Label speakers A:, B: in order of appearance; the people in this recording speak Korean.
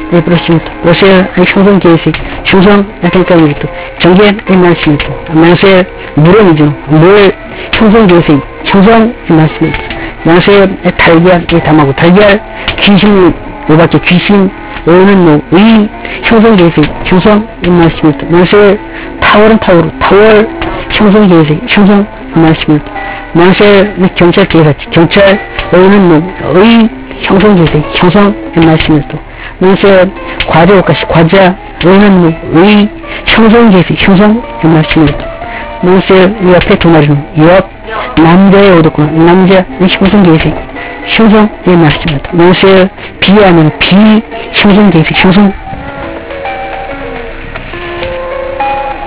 A: prosciutto, prosegue 형성 계획, 형성 그러니까 이것도 정계 말씀입니다. 만세 물론이죠. 뭘 형성 계획, 형성 말씀입니다. 만세 달걀 담하고 달걀 귀신 요밖에 귀신 오는 뭐의 형성 계획, 형성 말씀입니다. 만세 타월은 타월 형성 계획, 형성 말씀입니다. 만세 경찰 계획, 경찰 오는 뭐의 형성 계획, 형성 말씀입니다. 만세 과자 오까시 과자 오는 뭐의 형성 계획, 형성 말씀입니다. 만세 옆에 두 마리는 옆 남자의 오도구나 남자 형성 계획, 형성 말씀입니다. 만세 비하면 비 형성 계획, 형성